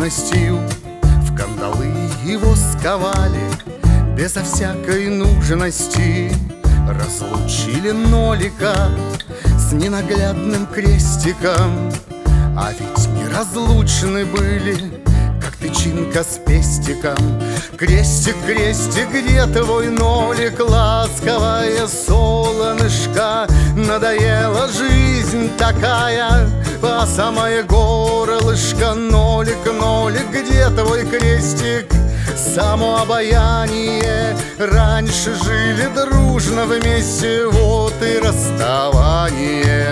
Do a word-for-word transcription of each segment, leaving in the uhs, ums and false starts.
нежностью в кандалы его сковали, безо всякой нужности разлучили нолика с ненаглядным крестиком. А ведь неразлучны были, как тычинка с пестиком. Крестик, крестик, где твой нолик? Ласковое солнышко, надоела жизнь такая по самое горлышко. Нолик, нолик, где твой крестик? Само обаяние, раньше жили дружно вместе, вот и расставание.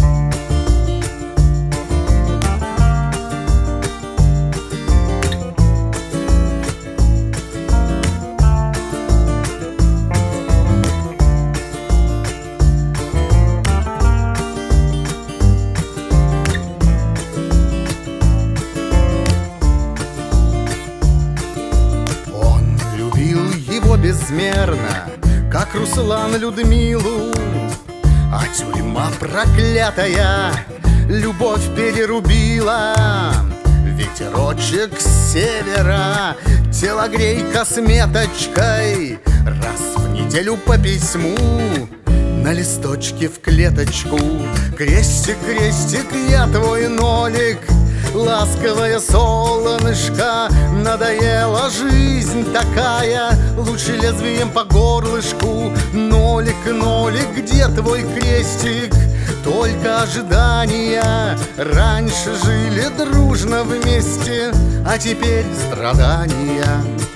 Безмерно, как Руслан Людмилу, а тюрьма проклятая любовь перерубила. Ветерочек с севера телогрейка с меточкой, раз в неделю по письму на листочке в клеточку. Крестик, крестик, я твой нолик, ласковое солнышко, надоела жизнь такая, лучше лезвием по горлышку. Нолик, нолик, где твой крестик? Только ожидания, раньше жили дружно вместе, а теперь страдания.